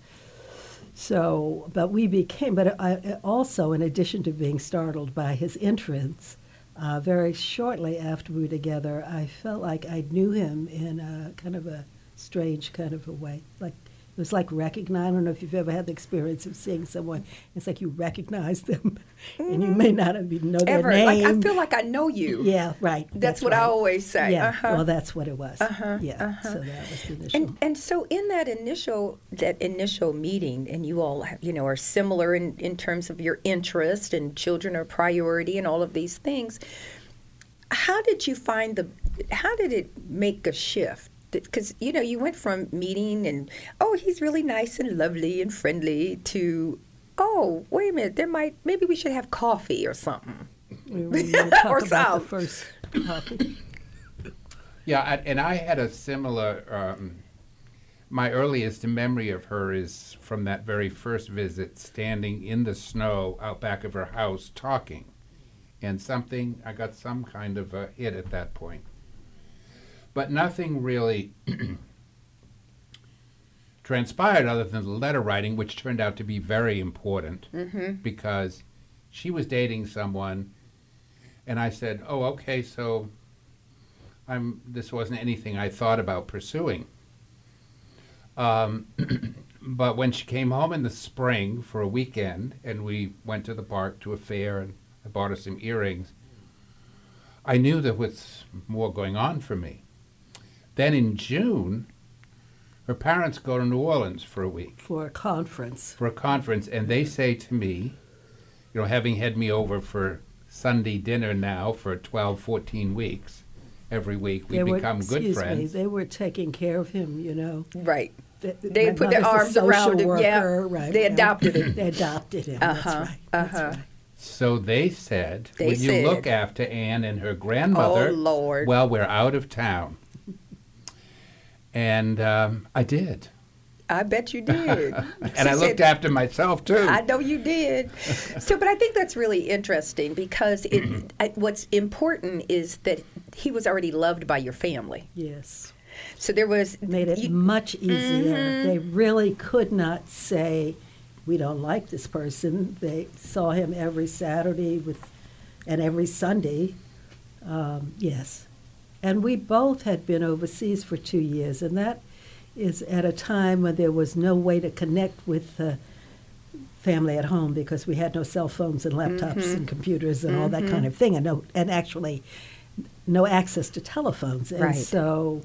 so, but we became, but I, also in addition to being startled by his entrance, uh, very shortly after we were together, I felt like I knew him in a kind of a strange kind of a way. Like it was like recognize. I don't know if you've ever had the experience of seeing someone. It's like you recognize them, and you may not even know their Ever. name. Like, I feel like I know you. Yeah, right. That's, what I right. always say. Yeah, Uh-huh. well, that's what it was. Uh-huh, Yeah, uh-huh. so that was the initial. And and so in that initial that initial meeting, and you all have, you know are similar in, in terms of your interest and children are priority and all of these things. How did you find the? How did it make a shift? Because you know you went from meeting and oh he's really nice and lovely and friendly to oh wait a minute there might maybe we should have coffee or something. We were going to talk Or about some. the first coffee. Yeah, I, and I had a similar. Um, my earliest memory of her is from that very first visit, standing in the snow out back of her house talking, and something. I got some kind of a hit at that point, but nothing really transpired other than the letter writing, which turned out to be very important Mm-hmm. because she was dating someone, and I said, "Oh, okay, so." I'm, this wasn't anything I thought about pursuing. Um, but when she came home in the spring for a weekend, and we went to the park to a fair, and I bought her some earrings, I knew there was more going on for me. Then in June, her parents go to New Orleans for a week. For a conference. For a conference, and they say to me, you know, having had me over for Sunday dinner now for twelve, fourteen weeks, every week we They were- become good excuse friends. Me, they were taking care of him, you know. Right. Th- They my put their mother's a arms social around him, yeah. worker, right, They yeah. adopted him. They adopted him. Uh-huh, That's right. That's uh-huh. right. So they said, They will said- you look after Anne and her grandmother Oh, Lord. while we're out of town? And um, I did. I bet you did. And I looked after myself, too. I know you did. So, but I think that's really interesting because it, I, what's important is that he was already loved by your family. Yes. So there was Made it you- much easier. Mhm. They really could not say, we don't like this person. They saw him every Saturday with, and every Sunday. Um, yes. And we both had been overseas for two years, and that is at a time when there was no way to connect with the family at home because we had no cell phones and laptops Mm-hmm. and computers and all that kind of thing, and no, and actually no access to telephones. And Right. so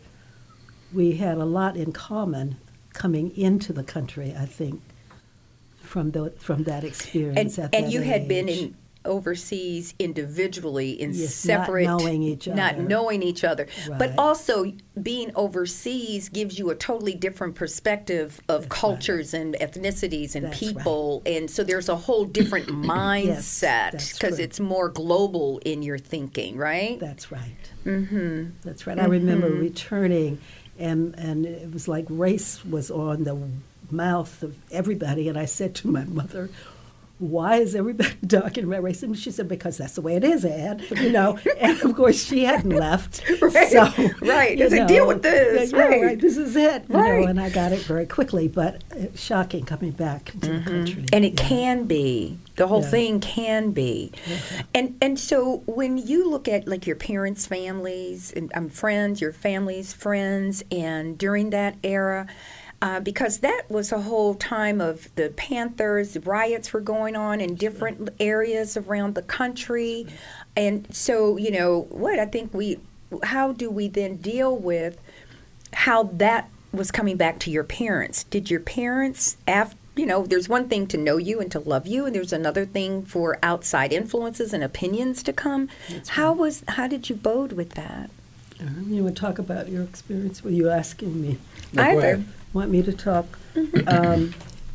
we had a lot in common coming into the country, I think, from the from that experience and, at and that you had been age. in overseas individually in Yes, not separate knowing each not other. knowing each other but Right. also being overseas gives you a totally different perspective of That's cultures and ethnicities and That's people and so there's a whole different mindset that's because true. it's more global in your thinking, right? That's right. Mm-hmm. That's right. I remember returning, and and it was like race was on the mouth of everybody, and I said to my mother, why is everybody talking about race? And she said, because that's the way it is, Ann. You know, and of course she hadn't left. Right, So, right. you It's like, know, deal with this, yeah, yeah, right. right. This is it. You Right. know, and I got it very quickly, but uh, shocking coming back to the country. And it Yeah. can be. The whole Yeah. thing can be. And and so when you look at like your parents' families and um, friends, your family's friends, and during that era, uh, because that was a whole time of the Panthers, riots were going on in different areas around the country. And so, you know, what I think we, how do we then deal with how that was coming back to your parents? Did your parents, after, you know, there's one thing to know you and to love you, and there's another thing for outside influences and opinions to come. How was, how did you bode with that? Uh, you want to talk about your experience? Were you asking me? No, go Either. ahead. Want me to talk? Um,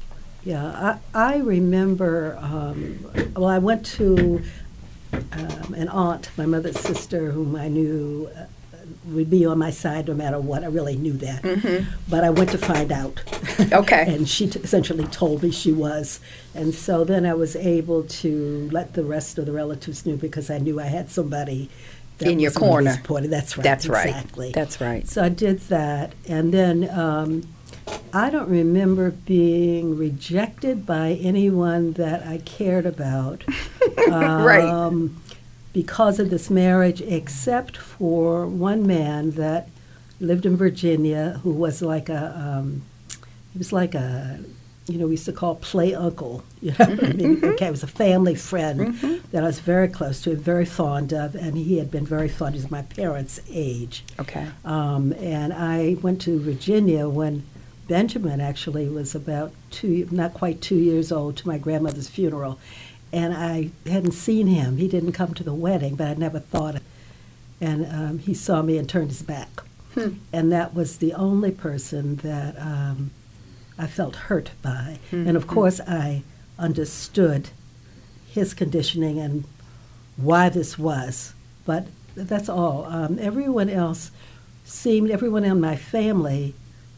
yeah, I, I remember, um, well, I went to um, an aunt, my mother's sister, whom I knew uh, would be on my side no matter what. I really knew that. But I went to find out. Okay. And she t- essentially told me she was. And so then I was able to let the rest of the relatives know because I knew I had somebody that In your was on his corner. party. That's right. That's right. Exactly. That's right. So I did that, and then um, I don't remember being rejected by anyone that I cared about Right. um, because of this marriage, except for one man that lived in Virginia who was like a um, he was like a you know we used to call play uncle. You know, I mean, okay, it was a family friend that I was very close to, very fond of, and he had been very fond of my parents' age. Okay. Um, and I went to Virginia when Benjamin actually was about two, not quite two years old, to my grandmother's funeral. And I hadn't seen him. He didn't come to the wedding, but I never thought it. And um, he saw me and turned his back. And that was the only person that um, I felt hurt by. And of course, I understood his conditioning and why this was. But that's all. Um, everyone else seemed, everyone in my family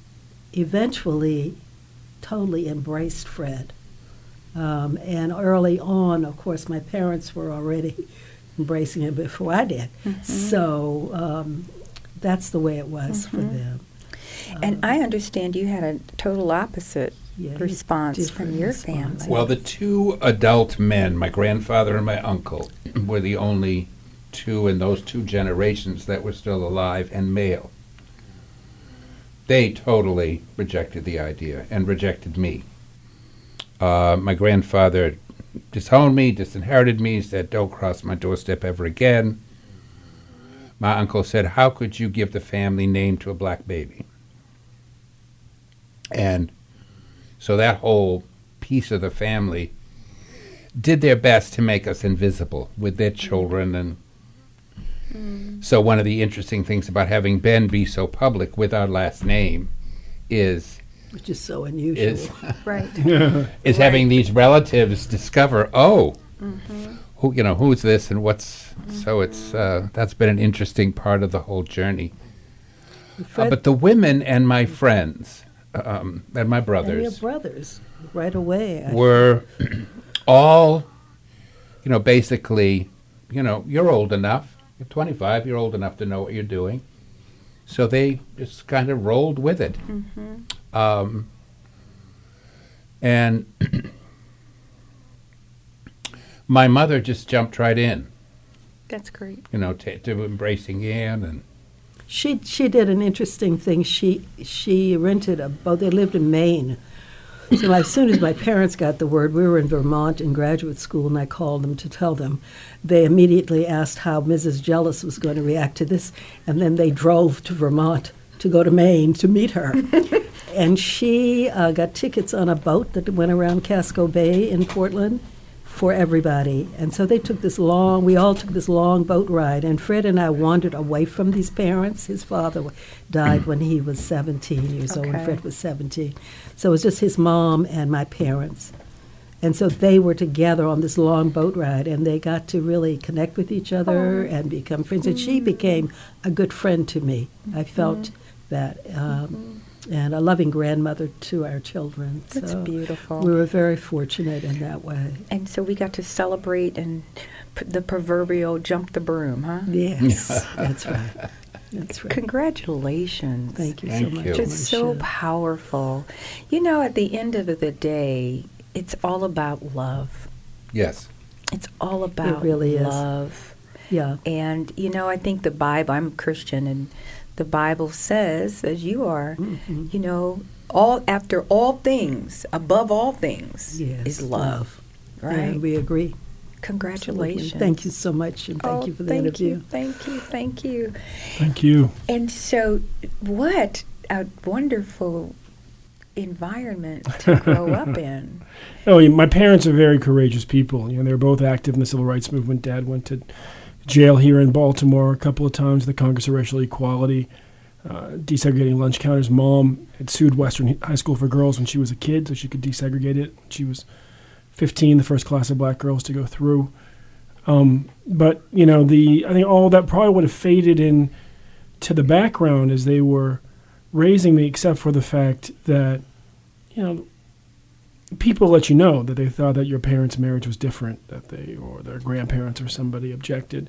eventually totally embraced Fred. Um, and early on, of course, my parents were already embracing him before I did. So um, that's the way it was for them. And I understand you had a total opposite Yeah, response from different your response. family. Well, the two adult men, my grandfather and my uncle, were the only two in those two generations that were still alive and male. They totally rejected the idea and rejected me. Uh, my grandfather disowned me, disinherited me, said, don't cross my doorstep ever again. my uncle said, how could you give the family name to a black baby? And so that whole piece of the family did their best to make us invisible with their children. And mm. so one of the interesting things about having Ben be so public with our last name is... Which is so unusual. Is, right. is right. having these relatives discover, oh, mm-hmm. who you know, who's this and what's... Mm-hmm. So it's uh, that's been an interesting part of the whole journey. Uh, but the women and my friends um, and my brothers... And your brothers, right away. I were all, you know, basically, you know, you're old enough. You're twenty-five, you're old enough to know what you're doing. So they just kind of rolled with it. Mm-hmm. Um, and my mother just jumped right in. That's great. You know, t- to embracing Ann. And she she did an interesting thing. She she rented a boat. They lived in Maine. So as soon as my parents got the word, we were in Vermont in graduate school, and I called them to tell them. They immediately asked how Missus Jealous was going to react to this, and then they drove to Vermont to go to Maine to meet her. And she uh, got tickets on a boat that went around Casco Bay in Portland for everybody. And so they took this long, we all took this long boat ride. And Fred and I wandered away from these parents. His father died when he was seventeen years old, Okay. and Fred was seventeen. So it was just his mom and my parents. And so they were together on this long boat ride, and they got to really connect with each other and become friends. And she became a good friend to me. I felt that. Um, and a loving grandmother to our children. That's so beautiful. We were very fortunate in that way. And so we got to celebrate and p- the proverbial jump the broom, huh? Yes, that's right. That's right. Congratulations. Thank you Thank so much. you. It's so Alicia. powerful. You know, at the end of the day, it's all about love. yes. It's all about really is. love. Yeah. And, you know, I think the Bible, I'm a Christian, and the Bible says, as you are, Mm-hmm. you know, all after all things, above all things, Yes, is love. Right? And we agree. Congratulations. Absolutely. Thank you so much, and thank Oh, you for the thank interview. You, thank you, thank you. Thank you. And so, what a wonderful environment to grow up in. Oh, yeah, my parents are very courageous people. You know, they were both active in the civil rights movement. Dad went to jail here in Baltimore a couple of times, the Congress of Racial Equality, uh, desegregating lunch counters. Mom had sued Western High School for Girls when she was a kid so she could desegregate it. She was fifteen, the first class of black girls to go through. Um, but, you know, the I think all that probably would have faded in to the background as they were raising me, except for the fact that, you know, people let you know that they thought that your parents' marriage was different, that they or their grandparents or somebody objected.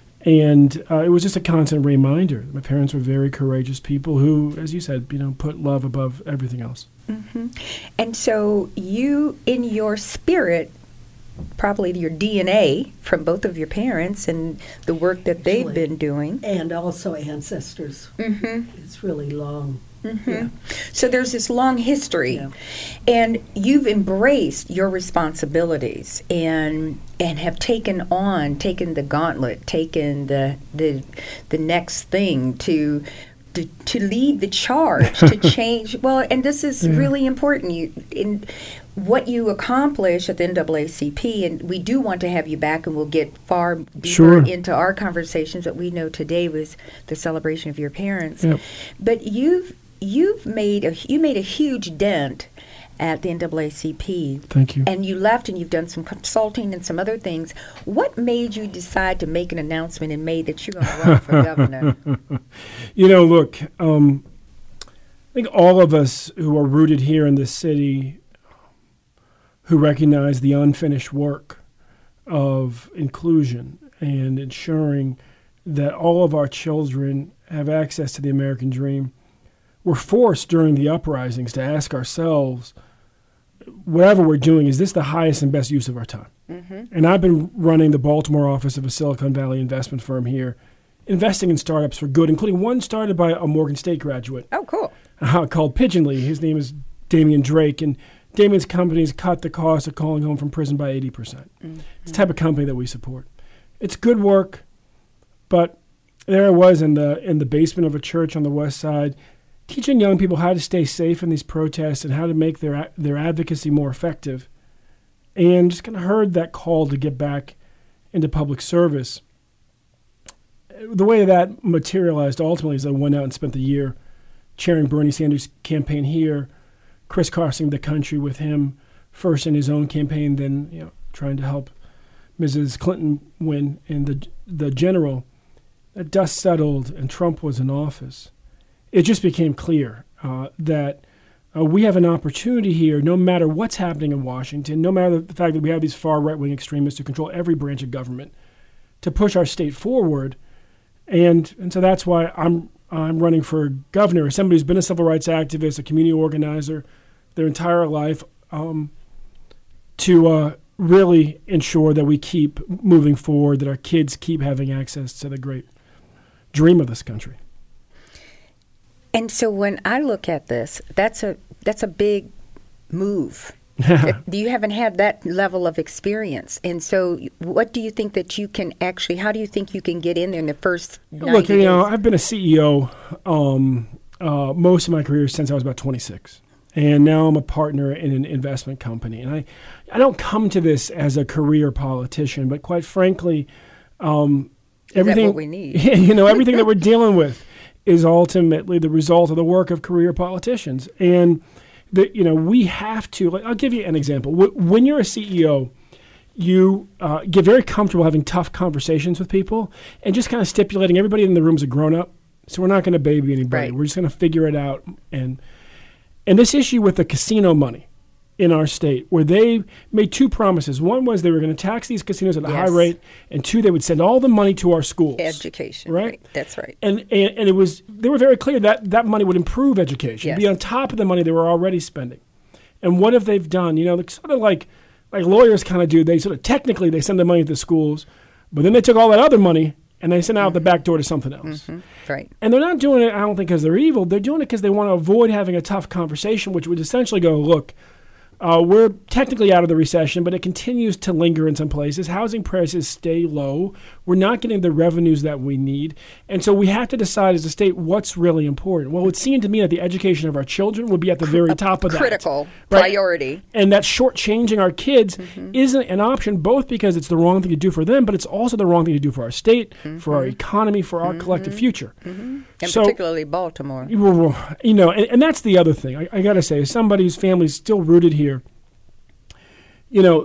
And uh, it was just a constant reminder. My parents were very courageous people who, as you said, you know, put love above everything else. Mm-hmm. And so you, in your spirit, probably your D N A from both of your parents and the work that they've Actually. been doing. And also ancestors. Mm-hmm. It's really long. Mm-hmm. Yeah. So there's this long history, Yeah. and you've embraced your responsibilities and and have taken on, taken the gauntlet, taken the the the next thing to. To, to lead the charge, to change. Well, and this is Yeah. really important. You in what you accomplish at the N double A C P, and we do want to have you back, and we'll get far deeper Sure. into our conversations that we know today was the celebration of your parents. Yep. But you've you've made a you made a huge dent at the N double A C P. Thank you. And you left, and you've done some consulting and some other things. What made you decide to make an announcement in May that you're going to run for governor? You know, look, um, I think all of us who are rooted here in this city, who recognize the unfinished work of inclusion and ensuring that all of our children have access to the American dream, we're forced during the uprisings to ask ourselves, whatever we're doing, is this the highest and best use of our time? Mm-hmm. And I've been running the Baltimore office of a Silicon Valley investment firm here, investing in startups for good, including one started by a Morgan State graduate Oh, cool. uh, called Pigeonly. His name is Damian Drake, and Damian's company's cut the cost of calling home from prison by eighty percent. Mm-hmm. It's the type of company that we support. It's good work, but there I was in the in the basement of a church on the west side, teaching young people how to stay safe in these protests and how to make their their advocacy more effective, and just kind of heard that call to get back into public service. The way that materialized ultimately is I went out and spent the year chairing Bernie Sanders' campaign here, crisscrossing the country with him, first in his own campaign, then you know trying to help Missus Clinton win in the the general. That dust settled and Trump was in office. It just became clear uh, that uh, we have an opportunity here, no matter what's happening in Washington, no matter the fact that we have these far right-wing extremists who control every branch of government, to push our state forward. And and so that's why I'm I'm running for governor, as somebody who's been a civil rights activist, a community organizer their entire life, um, to uh, really ensure that we keep moving forward, that our kids keep having access to the great dream of this country. And so when I look at this, that's a that's a big move. You haven't had that level of experience. And so what do you think that you can actually, how do you think you can get in there in the first ninety Look, you days? know, I've been a C E O um, uh, most of my career since I was about twenty-six. And now I'm a partner in an investment company. And I, I don't come to this as a career politician, but quite frankly, um, everything, Is that what we need? you know, everything that we're dealing with is ultimately the result of the work of career politicians. And the, you know, we have to, like, I'll give you an example. W- when you're a C E O, you uh, get very comfortable having tough conversations with people and just kind of stipulating everybody in the room is a grown-up, so we're not going to baby anybody. Right. We're just going to figure it out. And and this issue with the casino money in our state, where they made two promises. One was they were going to tax these casinos at a Yes. high rate, and two, they would send all the money to our schools. Education. Right? Right. That's right. And, and and it was they were very clear that that money would improve education, Yes. be on top of the money they were already spending. And what have they've done? You know, like, sort of like like lawyers kind of do. They sort of technically they send the money to the schools, but then they took all that other money and they sent it out the back door to something else. Mm-hmm. Right. And they're not doing it, I don't think, because they're evil. They're doing it because they want to avoid having a tough conversation, which would essentially go, look, Uh, we're technically out of the recession, but it continues to linger in some places. Housing prices stay low. We're not getting the revenues that we need. And so we have to decide as a state what's really important. Well, it would seem to me that the education of our children would be at the very top of that. Critical Right? priority. And that shortchanging our kids Mm-hmm. isn't an option, both because it's the wrong thing to do for them, but it's also the wrong thing to do for our state, for our economy, for our collective future. Mm-hmm. And So- particularly Baltimore. You know, and, and that's the other thing. I, I got to say, as somebody whose family is still rooted here, you know,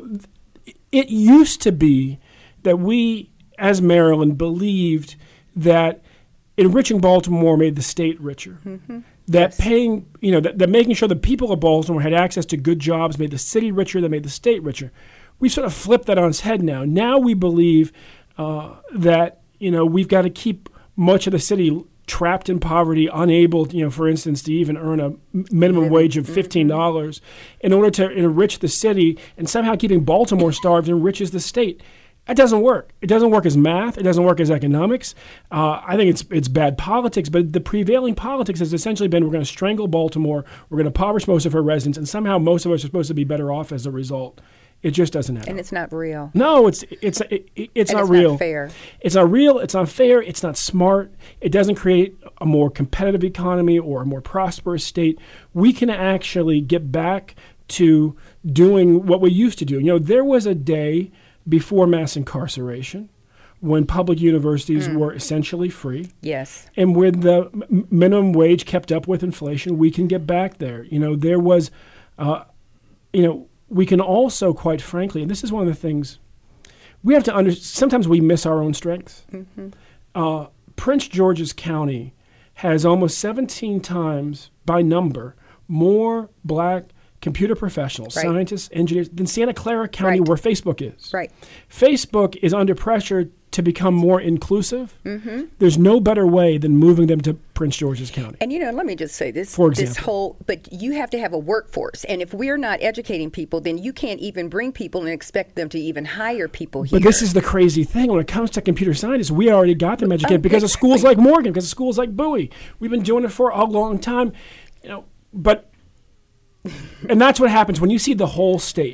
it used to be that we, as Maryland, believed that enriching Baltimore made the state richer. Mm-hmm. That Yes. paying, you know, that, that making sure the people of Baltimore had access to good jobs made the city richer, that made the state richer. We sort of flipped that on its head now. Now we believe uh, that, you know, we've got to keep much of the city trapped in poverty, unable, you know, for instance, to even earn a m- minimum wage of fifteen dollars in order to enrich the city, and somehow keeping Baltimore starved enriches the state. That doesn't work. It doesn't work as math. It doesn't work as economics. Uh, I think it's it's bad politics, but the prevailing politics has essentially been we're going to strangle Baltimore, we're going to impoverish most of her residents, and somehow most of us are supposed to be better off as a result. It just doesn't happen. And it's not real. No, it's it's it, it's And not it's real. not fair. It's not real. It's not fair. It's not smart. It doesn't create a more competitive economy or a more prosperous state. We can actually get back to doing what we used to do. You know, there was a day before mass incarceration when public universities Mm. were essentially free. Yes. And with the m- minimum wage kept up with inflation, we can get back there. You know, there was, uh, you know, we can also, quite frankly, and this is one of the things we have to understand, sometimes we miss our own strengths. Mm-hmm. Uh, Prince George's County has almost seventeen times by number more black computer professionals, Right. scientists, engineers than Santa Clara County, Right. where Facebook is. Right. Facebook is under pressure to become more inclusive. Mm-hmm. There's no better way than moving them to Prince George's County. And, you know, let me just say this. For This example. whole, but you have to have a workforce. And if we're not educating people, then you can't even bring people and expect them to even hire people here. But this is the crazy thing. When it comes to computer scientists, we already got them educated Oh, because of schools exactly. like Morgan, because of schools like Bowie. We've been doing it for a long time. You know, but and that's what happens when you see the whole state.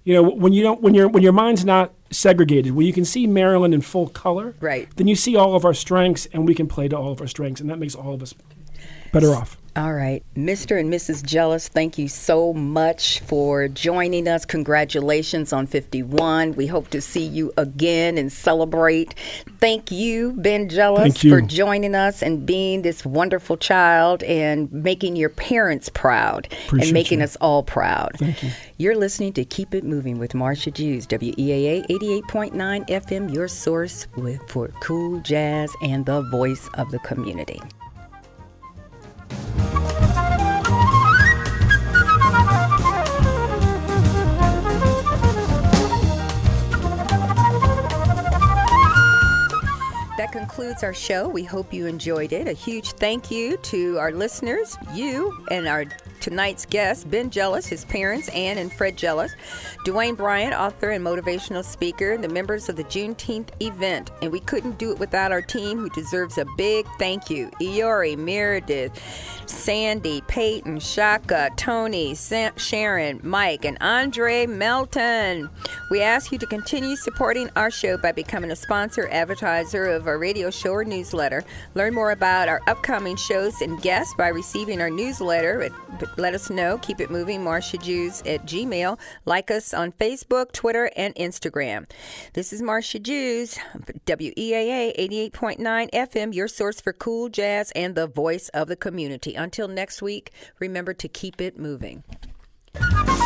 You know, when you don't, when your when your mind's not segregated, when you can see Maryland in full color, right, then you see all of our strengths, and we can play to all of our strengths, and that makes all of us better off. All right. Mister and Missus Jealous, thank you so much for joining us. Congratulations on fifty-one. We hope to see you again and celebrate. Thank you, Ben Jealous, Thank you. for joining us and being this wonderful child and making your parents proud Appreciate and making you. us all proud. Thank you. You're listening to Keep It Moving with Marcia Jews, W E A A eighty-eight point nine F M, your source with, for cool jazz and the voice of the community. That concludes our show. We hope you enjoyed it. A huge thank you to our listeners, you, and our tonight's guests, Ben Jealous, his parents, Ann and Fred Jealous, Dwayne Bryant, author and motivational speaker, the members of the Juneteenth event. And we couldn't do it without our team, who deserves a big thank you. Iori, Meredith, Sandy, Peyton, Shaka, Tony, Sam, Sharon, Mike, and Andre Melton. We ask you to continue supporting our show by becoming a sponsor, advertiser of our radio show or newsletter. Learn more about our upcoming shows and guests by receiving our newsletter. At, let us know. Keep it moving, Marcia Jews at Gmail. Like us on Facebook, Twitter, and Instagram. This is Marcia Jews, W E A A eighty-eight point nine F M, your source for cool jazz and the voice of the community. Until next week, remember to keep it moving.